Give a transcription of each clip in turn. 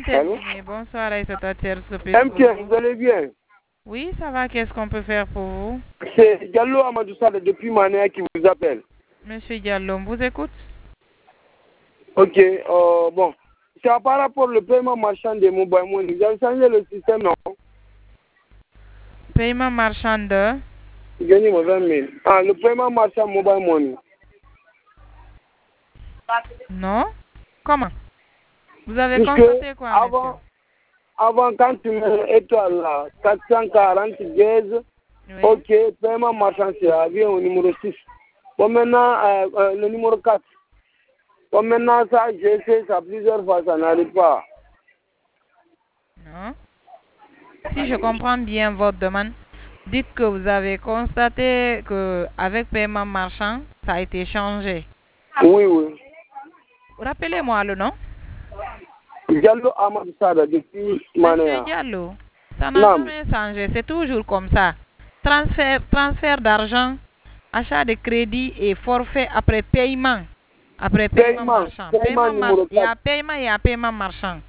terminé. Bonsoir Aïssata Tchersopé. MTN, vous allez bien? Oui, ça va. Qu'est-ce qu'on peut faire pour vous? C'est Diallo Amadou Sade depuis Manéa qui vous appelle. Monsieur Diallo, on vous écoute? Ok, bon. C'est par rapport au paiement marchand des mobile money. Vous avez changé le système, non? Paiement marchand de? Gagnez 20 000. Ah, le paiement marchand mobile money. Non? Comment? Vous avez constaté quoi, avant, avant, quand tu mets étoile là, 440 gaz, oui. Ok, paiement marchand, c'est vient au numéro 6. Bon, maintenant, le numéro 4. Bon, maintenant, ça, j'ai essayé ça plusieurs fois, ça n'arrive pas. Non? Si je comprends bien votre demande, dites que vous avez constaté qu'avec paiement marchand, ça a été changé. Oui, oui. Rappelez-moi le nom. Diallo Amadou Sada depuis Manéa. Monsieur Diallo, ça n'a jamais changé, c'est toujours comme ça. Transfert d'argent, achat de crédit et forfait après paiement. Après paiement marchand. Il y a paiement et il y a paiement marchand.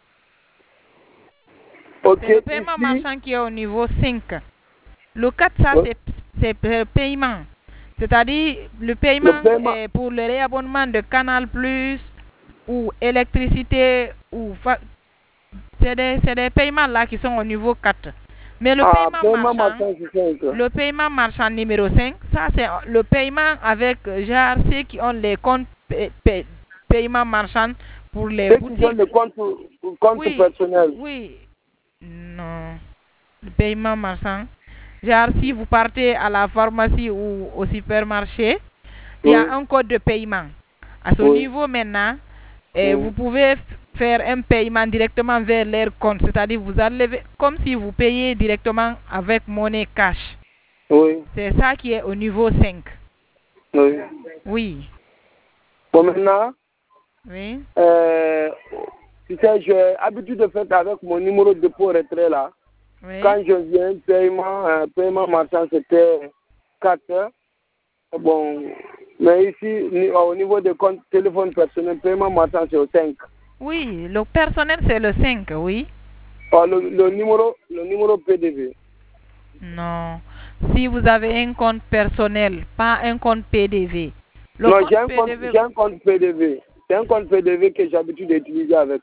Okay, c'est le paiement marchand qui est au niveau 5. Le 4, ça, c'est le paiement. C'est-à-dire, le paiement est pour le réabonnement de Canal Plus ou électricité ou c'est des paiements là qui sont au niveau 4. Mais le le paiement marchand numéro 5, ça c'est le paiement avec genre ceux qui ont les comptes paiement marchand pour les boutiques. Qui ont le compte personnel. Oui. Non. Le paiement marchand. Genre si vous partez à la pharmacie ou au supermarché, il y a un code de paiement. À ce niveau maintenant, vous pouvez faire un paiement directement vers leur compte. C'est-à-dire vous allez comme si vous payez directement avec monnaie cash. Oui. C'est ça qui est au niveau 5. Oui. Oui. Bon, maintenant, oui. Tu sais, j'ai l'habitude de faire avec mon numéro de dépôt retrait là. Oui. Quand je viens, paiement marchand, c'était 4. Bon, mais ici, au niveau des comptes téléphone personnel, paiement marchand, c'est au 5. Oui, le personnel, c'est le 5, oui. Oh, le numéro PDV. Non. Si vous avez un compte personnel, pas un compte PDV. Non, j'ai un compte PDV. C'est un compte PDV que j'ai l'habitude d'utiliser avec.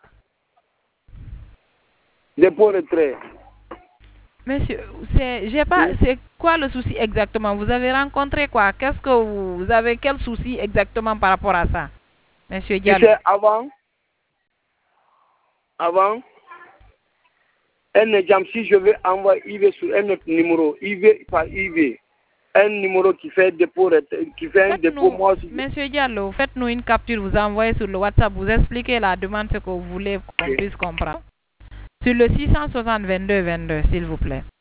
Dépôt retrait. Monsieur, c'est quoi le souci exactement? Vous avez rencontré quoi? Qu'est-ce que vous avez, quel souci exactement par rapport à ça, Monsieur Diallo? Avant, un exemple, si je veux envoyer IV sur un autre numéro, IV par IV, un numéro qui fait dépôt, un dépôt, moi aussi. Monsieur Diallo, faites-nous une capture, vous envoyez sur le WhatsApp, vous expliquez la demande, ce que vous voulez qu'on puisse comprendre. Sur le 660 22 22, s'il vous plaît.